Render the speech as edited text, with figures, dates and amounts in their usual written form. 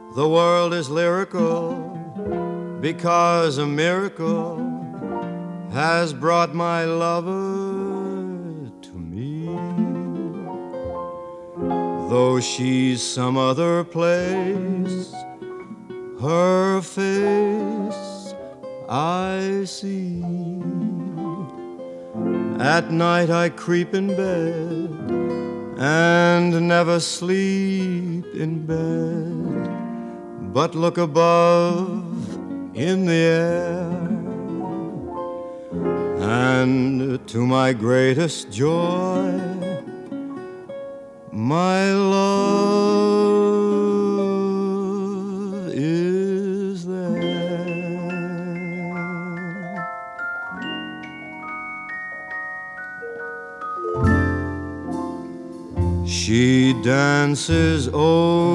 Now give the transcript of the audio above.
The world is lyrical because a miracle has brought my lover to me. Though she's some other place, her face I see. At night I creep in bed and never sleep in bed, but look above in the air. And to my greatest joy, my love is there. She dances over